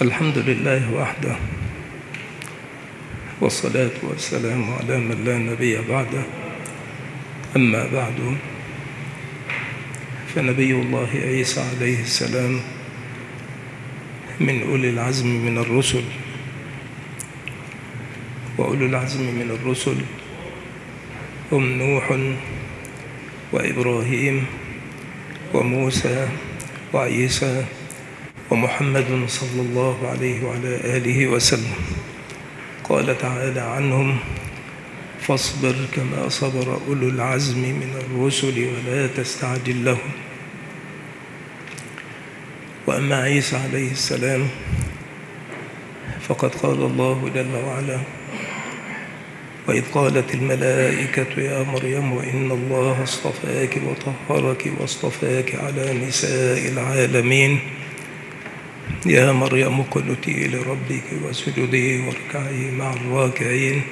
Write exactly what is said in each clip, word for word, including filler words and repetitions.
الحمد لله وحده، والصلاة والسلام على من لا نبي بعده. أما بعد، فنبي الله عيسى عليه السلام من أولي العزم من الرسل، وأولي العزم من الرسل هم نوح وإبراهيم وموسى وعيسى ومحمد صلى الله عليه وعلى آله وسلم. قال تعالى عنهم: فاصبر كما صبر أولو العزم من الرسل ولا تستعجل لهم. وأما عيسى عليه السلام فقد قال الله جل وعلا: وإذ قالت الملائكة يا مريم إن الله اصطفاك وطهرك واصطفاك على نساء العالمين يا مريم اقنتي لربك واسجدي واركعي مع الراكعين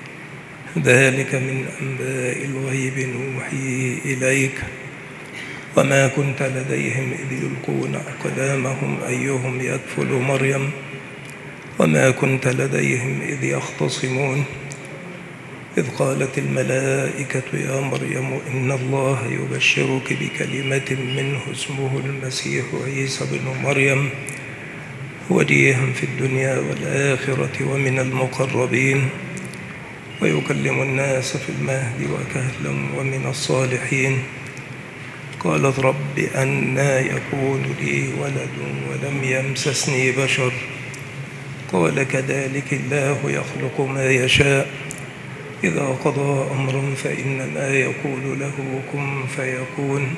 ذلك من أنباء الغيب نوحيه إليك وما كنت لديهم إذ يلقون أقلامهم أيهم يكفل مريم وما كنت لديهم إذ يختصمون إذ قالت الملائكة يا مريم إن الله يبشرك بكلمة منه اسمه المسيح عيسى بن مريم وجيها في الدنيا والآخرة ومن المقربين ويكلم الناس في المهد وكهلا ومن الصالحين. قالت رب أنى يكون لي ولد ولم يمسسني بشر قال كذلك الله يخلق ما يشاء إذا قضى أمر فإنما يقول له كن فيكون.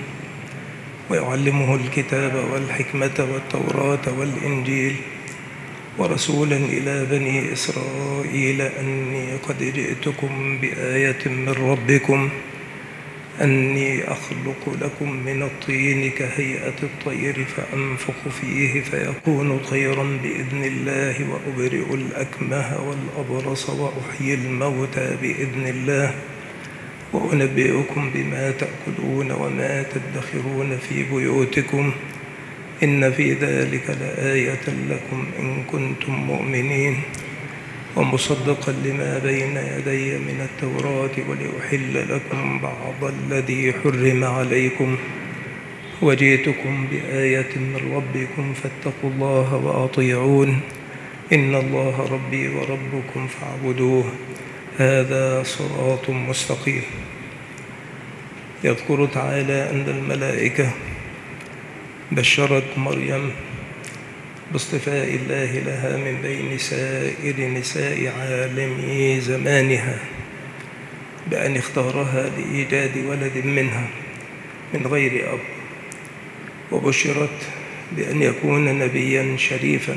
ويعلمه الكتاب والحكمة والتوراة والإنجيل ورسولا إلى بني إسرائيل أني قد جئتكم بآية من ربكم أني أخلق لكم من الطين كهيئة الطير فأنفخ فيه فيكون طيرا بإذن الله وأبرئ الأكمه والأبرص وأحيي الموتى بإذن الله وأنبئكم بما تأكلون وما تدخرون في بيوتكم إن في ذلك لآية لكم إن كنتم مؤمنين ومصدقا لما بين يدي من التوراة ولأحل لكم بعض الذي حرم عليكم وجئتكم بآية من ربكم فاتقوا الله وأطيعون إن الله ربي وربكم فاعبدوه هذا صراط مستقيم. يذكر تعالى أن الملائكة بشرت مريم باصطفاء الله لها من بين سائر نساء عالم زمانها بأن اختارها لإيجاد ولد منها من غير أب، وبشرت بأن يكون نبيا شريفا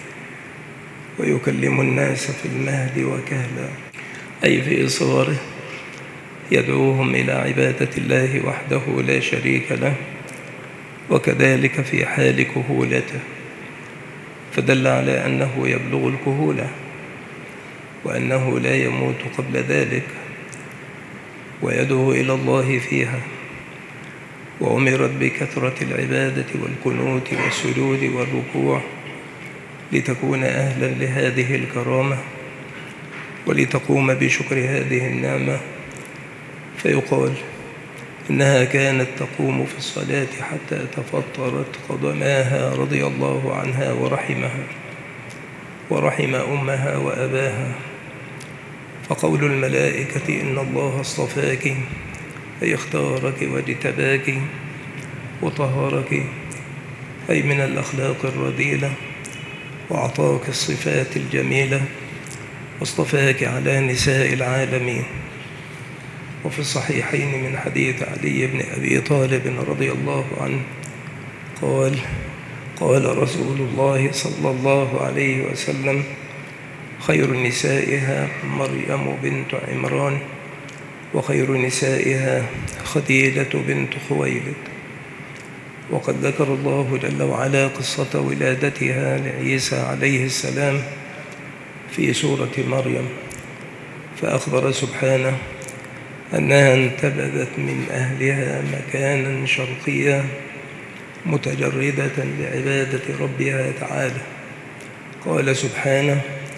ويكلم الناس في المهد وكهلا، أي في صغره يدعوهم إلى عبادة الله وحده لا شريك له، وكذلك في حال كهولته، فدل على أنه يبلغ الكهولة وأنه لا يموت قبل ذلك ويدعو إلى الله فيها. وأمرت بكثرة العبادة والقنوت والسجود والركوع لتكون أهلا لهذه الكرامة ولتقوم بشكر هذه النعمة. فيقال إنها كانت تقوم في الصلاة حتى تفطرت قدماها رضي الله عنها ورحمها ورحم أمها وأباها. فقول الملائكة إن الله اصطفاك أي اختارك واجتباك وطهرك أي من الأخلاق الرذيلة وأعطاك الصفات الجميلة واصطفاك على نساء العالمين. وفي الصحيحين من حديث علي بن أبي طالب رضي الله عنه قال قال رسول الله صلى الله عليه وسلم خير نسائها مريم بنت عمران وخير نسائها خديجة بنت خويلد. وقد ذكر الله جل وعلا قصة ولادتها لعيسى عليه السلام في سورة مريم، فأخبر سبحانه أنها انتبذت من أهلها مكانا شرقيا متجردة لعبادة ربها تعالى، قال سبحانه: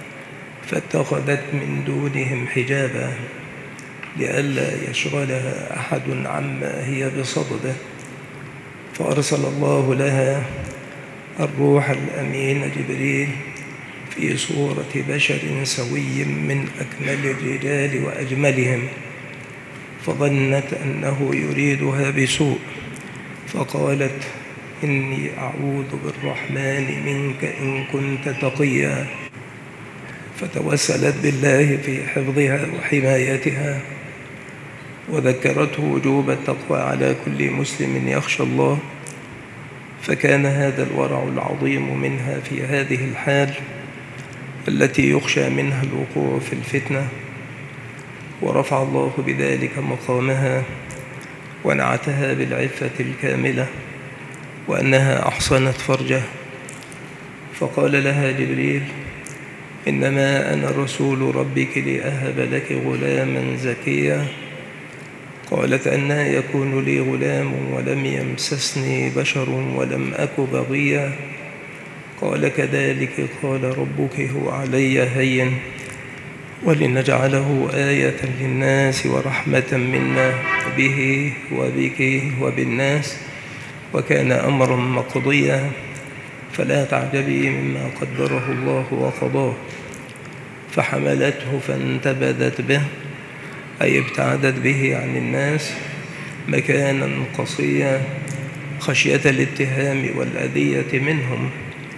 فاتخذت من دونهم حجابا لئلا يشغلها أحد عما هي بصدده، فأرسل الله لها الروح الأمين جبريل في صورة بشر سوي من أكمل الرجال وأجملهم، فظنت أنه يريدها بسوء، فقالت: إني أعوذ بالرحمن منك إن كنت تقيا، فتوسلت بالله في حفظها وحمايتها، وذكرته وجوب التقوى على كل مسلم يخشى الله، فكان هذا الورع العظيم منها في هذه الحال التي يخشى منها الوقوع في الفتنة، ورفع الله بذلك مقامها ونعتها بالعفة الكاملة وأنها أحصنت فرجه. فقال لها جبريل: إنما أنا رسول ربك لأهب لك غلاما زكيا. قالت: أنى يكون لي غلام ولم يمسسني بشر ولم أك بغيا. قال: كذلك قال ربك هو علي هين ولنجعله آية للناس ورحمة منا به وبك وبالناس، وكان أمرا مقضيا، فلا تعجبي مما قدره الله وقضاه. فحملته فانتبذت به، أي ابتعدت به عن الناس مكانا قصيا خشية الاتهام والأذية منهم،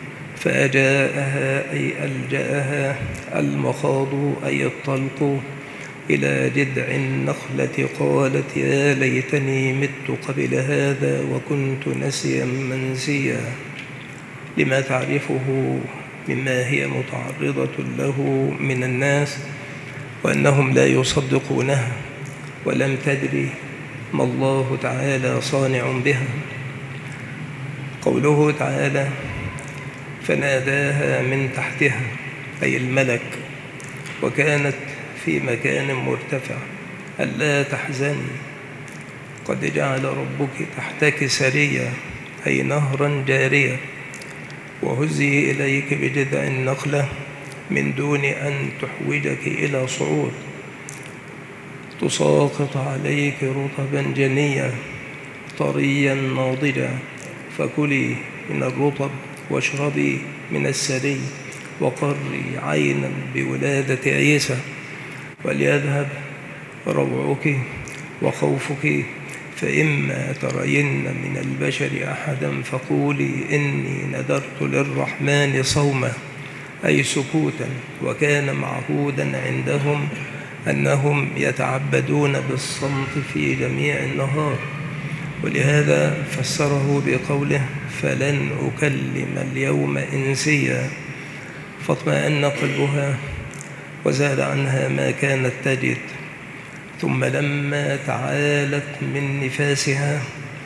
فأجاءها أي ألجأها المخاض أي الطلق إلى جذع النخلة، قالت: يا ليتني مت قبل هذا وكنت نسيا منسيا، لما تعرفه مما هي متعرضة له من الناس وأنهم لا يصدقونها، ولم تدري ما الله تعالى صانع بها. قوله تعالى: فناداها من تحتها، أي الملك، وكانت في مكان مرتفع: ألا تحزني، قد جعل ربك تحتك سريا، أي نهرا جاريا، وهزي إليك بجذع النخلة من دون أن تحوجك إلى صعود، تساقط عليك رطبا جنيا طريا ناضجا، فكلي من الرطب واشربي من السري، وقري عينا بولادة عيسى، وليذهب روعك وخوفك، فإما ترين من البشر أحدا فقولي إني نذرت للرحمن صوما، أي سكوتا. وكان معهودا عندهم أنهم يتعبدون بالصمت في جميع النهار، ولهذا فسره بقوله: فلن أكلم اليوم إنسيا، فاطمأن قلبها وزاد عنها ما كانت تجد. ثم لما تعالت من نفاسها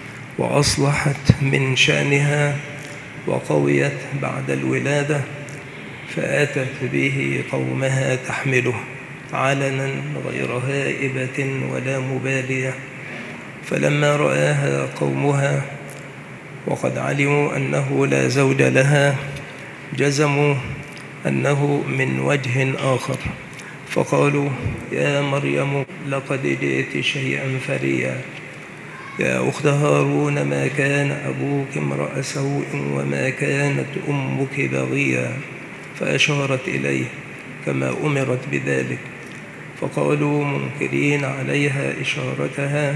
وأصلحت من شأنها وقويت بعد الولادة، فأتت به قومها تحمله علنا غير هائبة ولا مبالية. فلما رآها قومها وقد علموا أنه لا زوج لها جزموا أنه من وجه آخر، فقالوا: يا مريم لقد جئت شيئا فريا، يا أخت هارون ما كان أبوك امرأ سوء وما كانت أمك بغيا، فأشارت إليه كما أمرت بذلك. فقالوا منكرين عليها إشارتها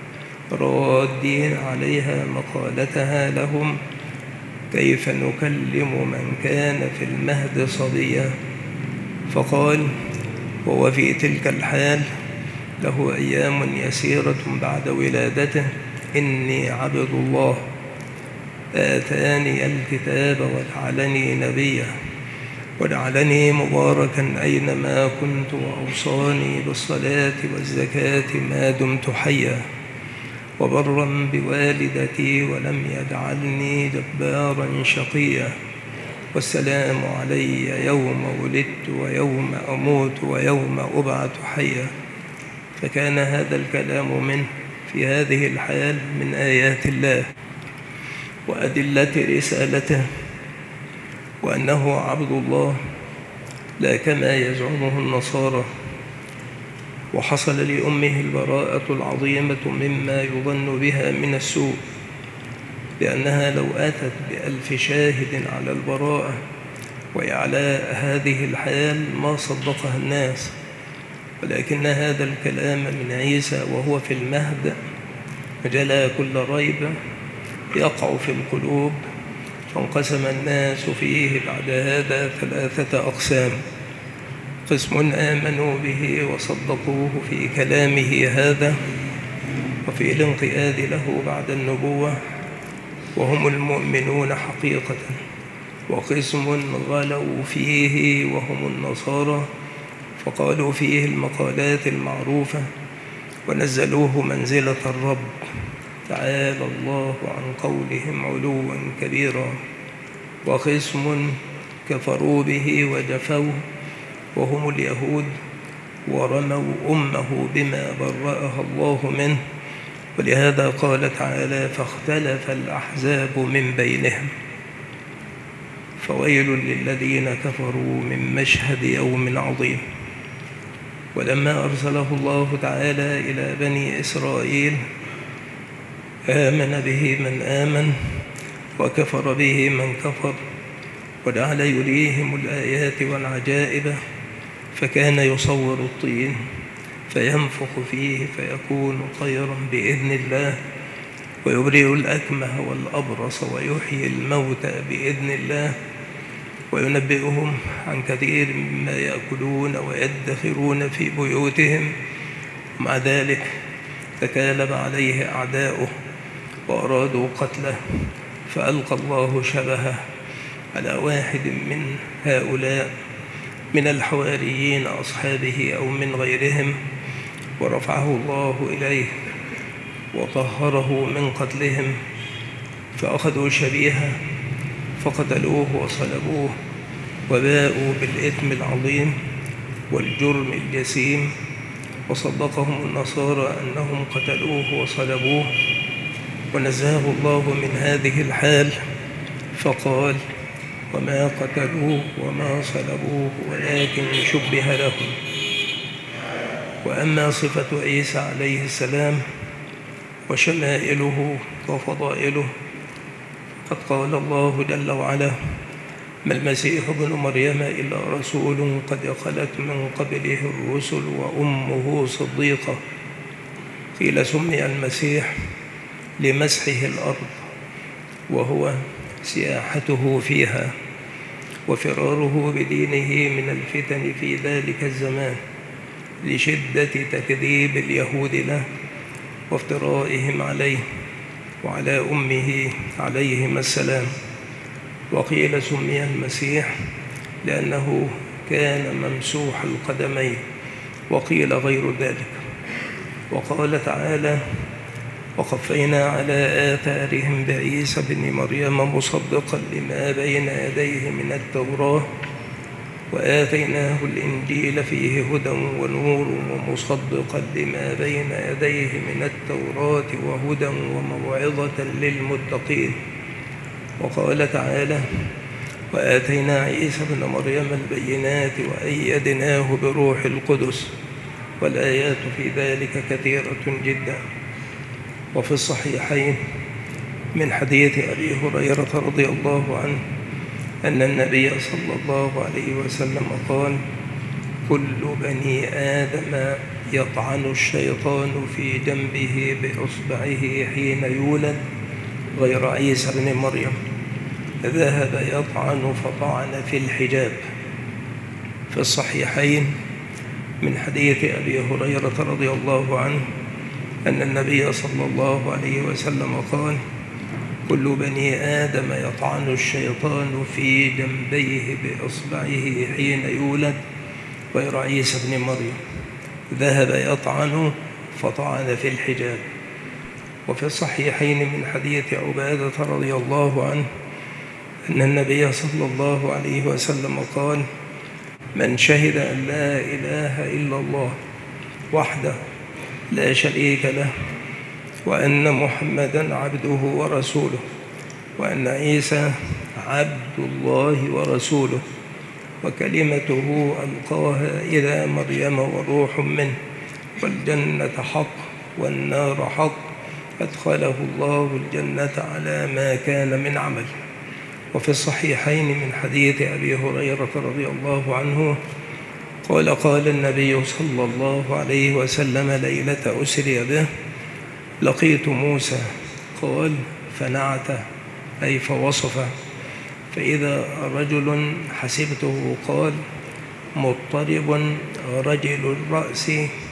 رادين عليها مقالتها لهم: كيف نكلم من كان في المهد صبيا؟ فقال وهو في تلك الحال له أيام يسيرة بعد ولادته: إني عبد الله آتاني الكتاب وجعلني نبيا وجعلني مباركا أينما كنت وأوصاني بالصلاة والزكاة ما دمت حيا وبرا بوالدتي ولم يجعلني جبارا شقيا، والسلام علي يوم ولدت ويوم أموت ويوم أبعث حيا. فكان هذا الكلام منه في هذه الحال من آيات الله وأدلة رسالته، وأنه عبد الله لا كما يزعمه النصارى. وحصل لأمه البراءة العظيمة مما يظن بها من السوء، لأنها لو أتت بألف شاهد على البراءة وإعلاء هذه الحال ما صدقها الناس، ولكن هذا الكلام من عيسى وهو في المهد جلى كل ريب يقع في القلوب، فانقسم الناس فيه بعد هذا ثلاثة أقسام: قسم آمنوا به وصدقوه في كلامه هذا وفي الانقياد له بعد النبوة وهم المؤمنون حقيقة، وقسم غلوا فيه وهم النصارى فقالوا فيه المقالات المعروفة ونزلوه منزلة الرب، تعالى الله عن قولهم علوا كبيرا. وقسم كفروا به وجفوه وهم اليهود ورموا أمه بما برأها الله منه، ولهذا قال تعالى: فاختلف الأحزاب من بينهم. فويل للذين كفروا من مشهد يوم عظيم. ولما أرسله الله تعالى إلى بني إسرائيل آمن به من آمن وكفر به من كفر، وجعل يريهم الآيات والعجائب، فكان يصور الطين فينفخ فيه فيكون طيرا بإذن الله، ويبرئ الأكمه والأبرص ويحيي الموتى بإذن الله، وينبئهم عن كثير مما يأكلون ويدخرون في بيوتهم. ومع ذلك تكالب عليه أعداؤه وأرادوا قتله، فألقى الله شبهه على واحد من هؤلاء من الحواريين أصحابه أو من غيرهم، ورفعه الله إليه وطهره من قتلهم، فأخذوا شبيهه فقتلوه وصلبوه، وباءوا بالإثم العظيم والجرم الجسيم، وصدقهم النصارى أنهم قتلوه وصلبوه، ونزهه الله من هذه الحال فقال: وما قتلوه وما صلبوه ولكن شبه لهم. وأما صفة عيسى عليه السلام وشمائله وفضائله، قد قال الله جل وعلا: ما المسيح ابن مريم إلا رسول قد خلت من قبله الرسل وأمه صديقة. قيل سمي المسيح لمسحه الأرض، وهو سياحته فيها وفراره بدينه من الفتن في ذلك الزمان لشدة تكذيب اليهود له وافترائهم عليه وعلى أمه عليهما السلام. وقيل سمي المسيح لأنه كان ممسوح القدمين، وقيل غير ذلك. وقال تعالى: وقفينا على آثارهم بعيسى بن مريم مصدقا لما بين يديه من التوراة وآتيناه الإنجيل فيه هدى ونور ومصدقا لما بين يديه من التوراة وهدى وموعظة للمتقين. وقال تعالى: وآتينا عيسى بن مريم البينات وأيدناه بروح القدس، والآيات في ذلك كثيرة جدا. وفي الصحيحين من حديث أبي هريرة رضي الله عنه أن النبي صلى الله عليه وسلم قال: كل بني آدم يطعن الشيطان في جنبه بإصبعه حين يولد غير عيسى بن مريم، ذهب يطعن فطعن في الحجاب. في الصحيحين من حديث أبي هريرة رضي الله عنه أن النبي صلى الله عليه وسلم قال: كل بني آدم يطعن الشيطان في جنبيه بإصبعه حين يولد غير عيسى بن مريم، ذهب يطعن فطعن في الحجاب. وفي الصحيحين من حديث عبادة رضي الله عنه أن النبي صلى الله عليه وسلم قال: من شهد أن لا إله إلا الله وحده لا شريك له، وأن محمدا عبده ورسوله، وأن عيسى عبد الله ورسوله وكلمته ألقاها إلى مريم وروح منه، والجنة حق والنار حق، أدخله الله الجنة على ما كان من عمل. وفي الصحيحين من حديث أبي هريرة رضي الله عنه قال قال النبي صلى الله عليه وسلم ليلة أسري به: لقيت موسى، قال فنعته أي فوصفه، فإذا رجل حسبته قال مضطرب رجل الرأس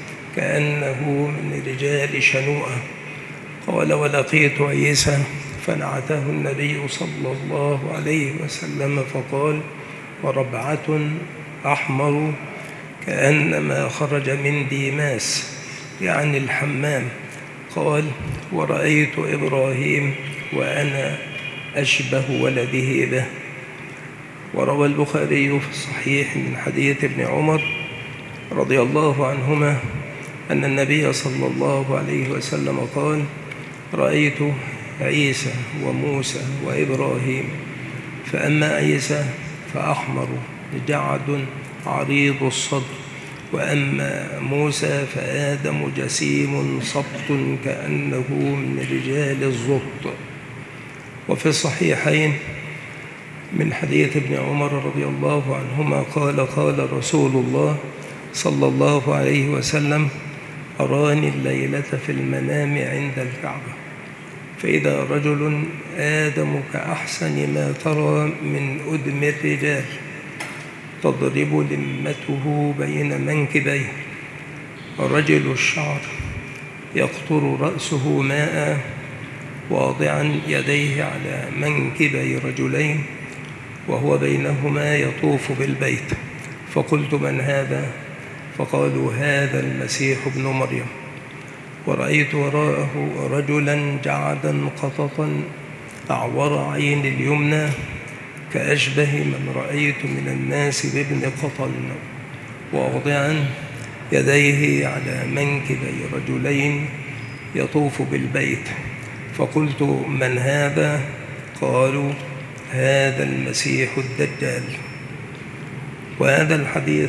كأنه من رجال شنوءة. قال ولقيت عيسى فنعته النبي صلى الله عليه وسلم فقال وربعة أحمر كأنما خرج من ديماس يعني الحمام. قال ورأيت إبراهيم وأنا أشبه ولده به. وروى البخاري في الصحيح من حديث ابن عمر رضي الله عنهما أن النبي صلى الله عليه وسلم قال رأيت عيسى وموسى وإبراهيم، فأما عيسى فأحمر جعد عريض الصدر، وأما موسى فآدم جسيم صبط كأنه من رجال الزبط. وفي الصحيحين من حديث ابن عمر رضي الله عنهما قال قال رسول الله صلى الله عليه وسلم أراني الليلة في المنام عند الكعبة، فإذا رجل آدم كأحسن ما ترى من أدم الرجال تضرب لمته بين منكبيه، رجل الشعر يقطر رأسه ماء واضعا يديه على منكبي رجلين وهو بينهما يطوف بالبيت. فقلت من هذا؟ فقالوا هذا المسيح ابن مريم. ورأيت وراءه رجلا جعدا قططا أعور عين اليمنى كأشبه من رأيت من الناس بابن قطن، واضعا يديه على منكبي رجلين يطوف بالبيت. فقلت من هذا؟ قالوا هذا المسيح الدجال. وهذا الحديث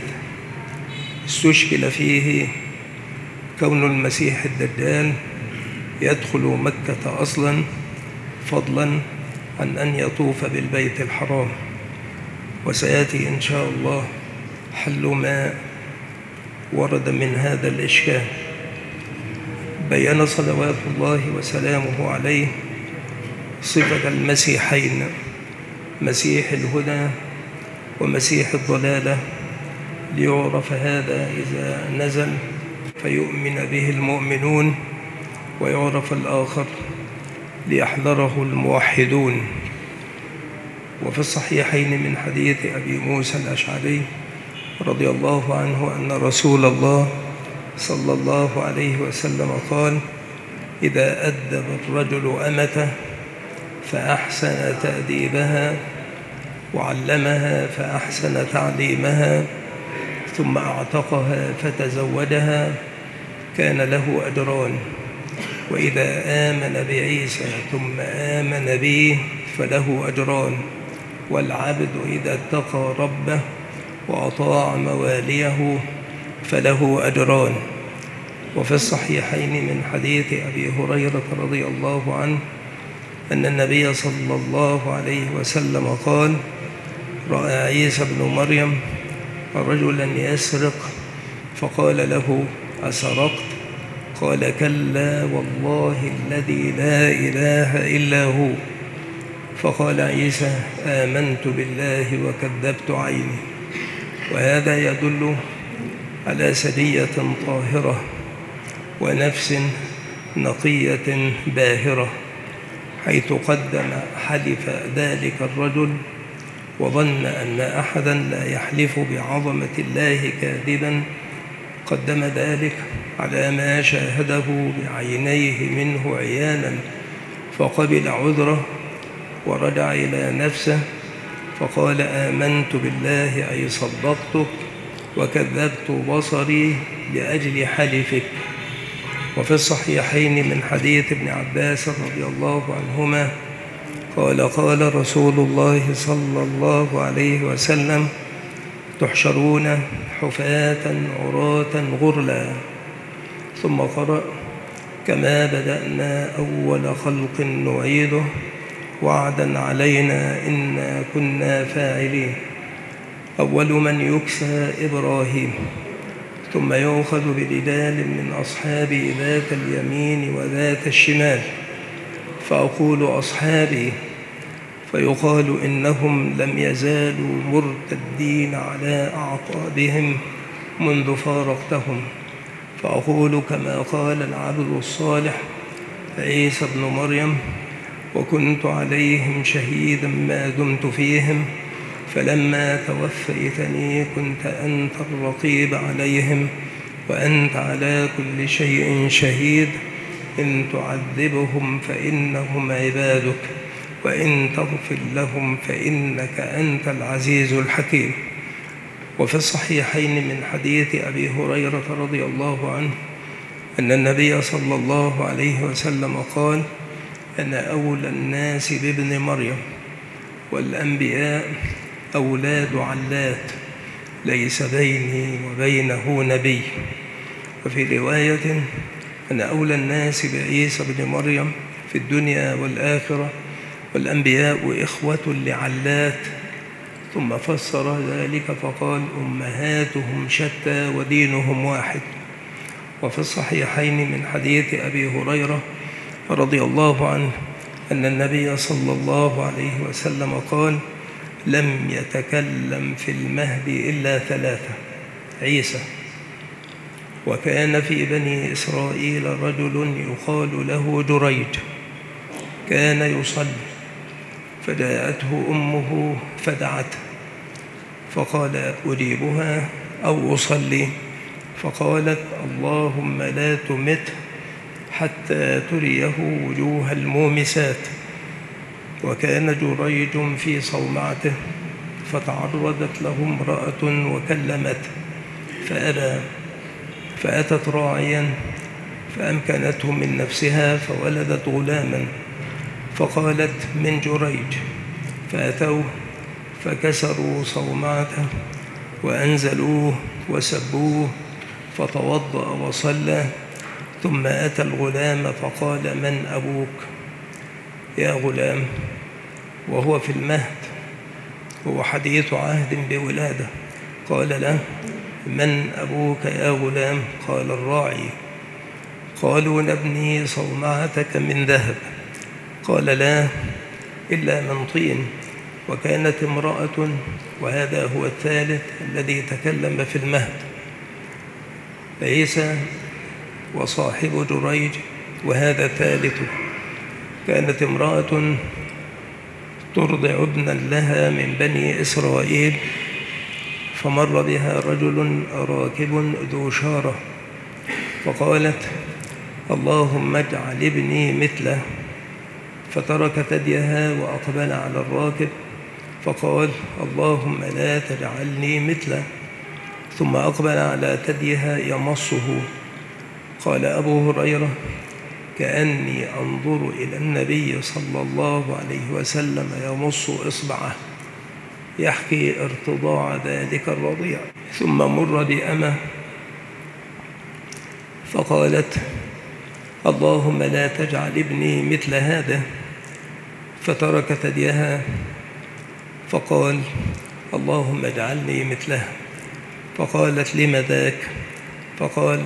استشكل فيه كون المسيح الدجال يدخل مكة أصلا، فضلا عن أن يطوف بالبيت الحرام. وسيأتي إن شاء الله حل ما ورد من هذا الإشكال. بيّن صلوات الله وسلامه عليه صفة المسيحين، مسيح الهدى ومسيح الضلالة، ليعرف هذا إذا نزل فيؤمن به المؤمنون، ويعرف الآخر ليحذره الموحدون. وفي الصحيحين من حديث أبي موسى الأشعري رضي الله عنه أن رسول الله صلى الله عليه وسلم قال إذا أدب الرجل أمته فأحسن تأديبها وعلمها فأحسن تعليمها ثم أعتقها فتزوجها كان له أجران، وإذا آمن بعيسى ثم آمن به فله أجران، والعبد إذا اتقى ربه وأطاع مواليه فله أجران. وفي الصحيحين من حديث أبي هريرة رضي الله عنه أن النبي صلى الله عليه وسلم قال رأى عيسى بن مريم رجلا يسرق فقال له أسرقت؟ قال كلا والله الذي لا إله إلا هو. فقال عيسى آمنت بالله وكذبت عيني. وهذا يدل على سجية طاهرة ونفس نقية باهرة، حيث قدم حلف ذلك الرجل وظن أن أحدا لا يحلف بعظمة الله كاذبا، قدم ذلك على ما شاهده بعينيه منه عيانا، فقبل عذره ورجع إلى نفسه فقال آمنت بالله أي صدقتك وكذبت بصري لأجل حلفك. وفي الصحيحين من حديث ابن عباس رضي الله عنهما قال قال رسول الله صلى الله عليه وسلم: تحشرون حفاة عراة غرلا. ثم قرأ: كما بدأنا أول خلق نعيده وعدا علينا إنا كنا فاعلين. أول من يكسى إبراهيم، ثم يؤخذ برجال من أصحابي ذات اليمين وذات الشمال، فأقول أصحابي، فيقال إنهم لم يزالوا مرتدين على أعقابهم منذ فارقتهم، فأقول كما قال العبد الصالح عيسى بن مريم: وكنت عليهم شهيدا ما دمت فيهم، فلما توفيتني كنت أنت الرقيب عليهم وأنت على كل شيء شهيد، إن تعذبهم فإنهم عبادك وإن تغفر لهم فإنك أنت العزيز الحكيم. وفي الصحيحين من حديث أبي هريرة رضي الله عنه أن النبي صلى الله عليه وسلم قال: أنا أولى الناس بابن مريم، والأنبياء أولاد علات، ليس بيني وبينه نبي. وفي رواية: أنا أولى الناس بعيسى بن مريم في الدنيا والآخرة، والأنبياء إخوة لعلات. ثم فسر ذلك فقال: أمهاتهم شتى ودينهم واحد. وفي الصحيحين من حديث أبي هريرة رضي الله عنه أن النبي صلى الله عليه وسلم قال: لم يتكلم في المهد إلا ثلاثة: عيسى، وكان في بني إسرائيل رجل يقال له جريج، كان يصلي، فجاءته أمه فدعته، فقال: أجيبها أو أصلي؟ فقالت: اللهم لا تمته حتى تريه وجوه المومسات. وكان جريج في صومعته، فتعرضت له امرأة وكلمته فأبى، فأتت راعيا فأمكنته من نفسها فولدت غلاما، فقالت: من جريج. فأتوه فكسروا صومعته وأنزلوه وسبوه، فتوضأ وصلى، ثم أتى الغلام فقال: من أبوك يا غلام؟ وهو في المهد، هو حديث عهد بولادة. قال له: من أبوك يا غلام؟ قال: الراعي. قالوا: نبني صومعتك من ذهب. قال: لا، إلا من طين. وكانت امرأة، وهذا هو الثالث الذي تكلم في المهد، عيسى وصاحب جريج، وهذا ثالث. كانت امرأة ترضع ابنا لها من بني إسرائيل، فمر بها رجل راكب ذو شارة، فقالت: اللهم اجعل ابني مثله. فترك ثديها وأقبل على الراكب، فقال: اللهم لا تجعلني مثله. ثم أقبل على ثديها يمصه. قال أبو هريرة: كأني أنظر إلى النبي صلى الله عليه وسلم يمص إصبعه، يحكي ارتضاع ذلك الرضيع. ثم مر بأمة فقالت: اللهم لا تجعل ابني مثل هذا. فترك ثديها فقال: اللهم اجعلني مثله. فقالت: لم ذاك؟ فقال: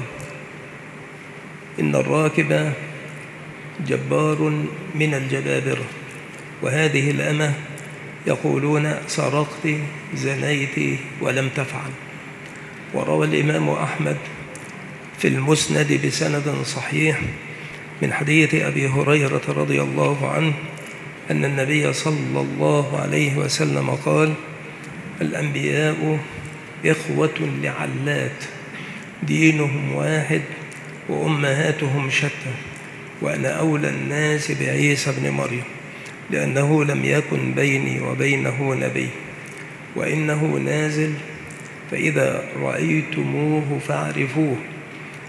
إن الراكب جبار من الجبابرة، وهذه الأمة يقولون: سرقت، زنيت، ولم تفعل. وروى الإمام أحمد في المسند بسند صحيح من حديث أبي هريرة رضي الله عنه أن النبي صلى الله عليه وسلم قال: الأنبياء إخوة لعلات، دينهم واحد وأمهاتهم شتى، وأنا أولى الناس بعيسى بن مريم، لأنه لم يكن بيني وبينه نبي، وإنه نازل، فإذا رأيتموه فاعرفوه،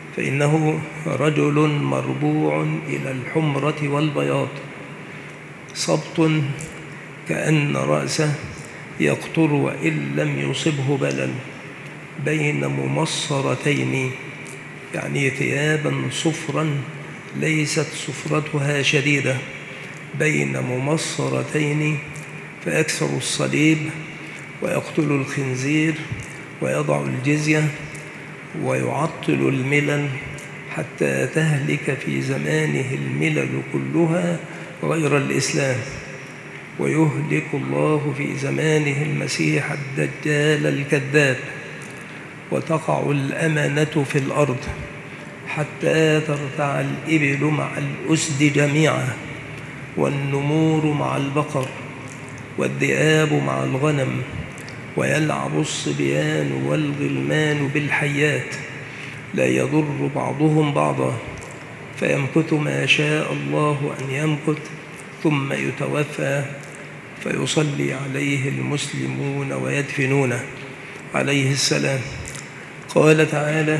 فإنه رجل مربوع إلى الحمرة والبياض. صبط كأن رأسه يقطر وإن لم يصبه بلل، بين ممصرتين، يعني ثيابا صفرا ليست صفرتها شديدة، بين ممصرتين، فيكسر الصليب ويقتل الخنزير ويضع الجزية ويعطل الملل حتى تهلك في زمانه الملل كلها غير الإسلام، ويهلك الله في زمانه المسيح الدجال الكذاب، وتقع الأمانة في الأرض حتى ترتع الإبل مع الأسد جميعا، والنمور مع البقر، والذئاب مع الغنم، ويلعب الصبيان والغلمان بالحيات، لا يضر بعضهم بعضا، فيمكث ما شاء الله أن يمكث، ثم يتوفى، فيصلي عليه المسلمون ويدفنونه عليه السلام. قال تعالى: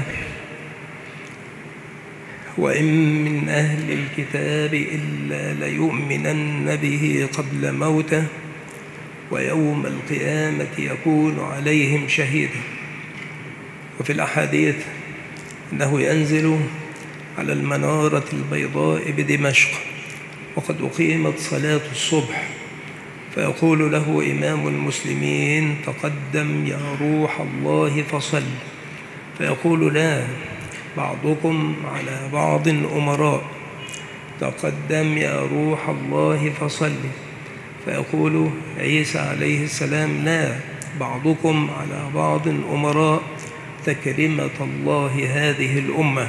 وإن من أهل الكتاب إلا ليؤمنن به قبل موته، ويوم القيامة يكون عليهم شهيدا. وفي الأحاديث أنه ينزل على المنارة البيضاء بدمشق وقد أقيمت صلاة الصبح، فيقول له إمام المسلمين: تقدم يا روح الله فصل، فيقول: لا، بعضكم على بعض أمراء. تقدم يا روح الله فصل، فيقول عيسى عليه السلام: لا، بعضكم على بعض أمراء، تكرمة الله هذه الأمة،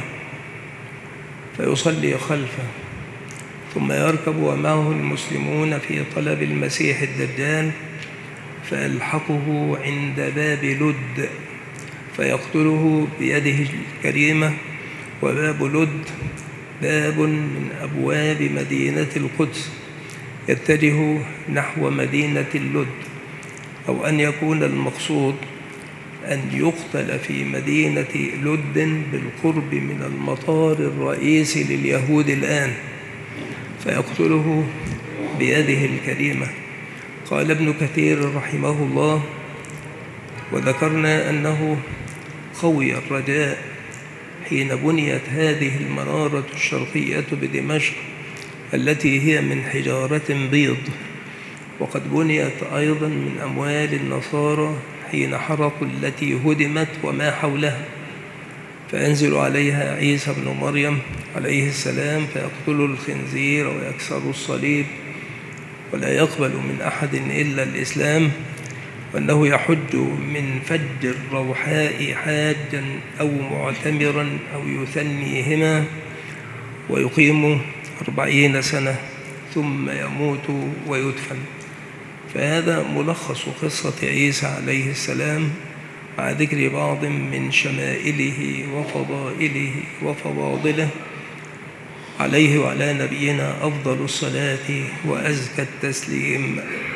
فيصلي خلفه، ثم يركب ومعه المسلمون في طلب المسيح الدجال، فيلحقه عند باب لد فيقتله بيده الكريمة. وباب لد باب من أبواب مدينة القدس يتجه نحو مدينة اللد، أو أن يكون المقصود أن يقتل في مدينة لد بالقرب من المطار الرئيسي لليهود الآن، فيقتله بيده الكريمة. قال ابن كثير رحمه الله: وذكرنا أنه قوي الرجاء حين بنيت هذه المنارة الشرقية بدمشق التي هي من حجارة بيض، وقد بنيت أيضا من أموال النصارى حين حرقوا التي هدمت وما حولها، فينزل عليها عيسى بن مريم عليه السلام فيقتل الخنزير ويكسر الصليب، ولا يقبل من أحد إلا الإسلام، وأنه يحج من فج الروحاء حاجا أو معتمرا أو يثنيهما، ويقيم أربعين سنة ثم يموت ويدفن. فهذا ملخص قصة عيسى عليه السلام، مع ذكر بعض من شمائله وفضائله وفواضله، عليه وعلى نبينا أفضل الصلاة وأزكى التسليم.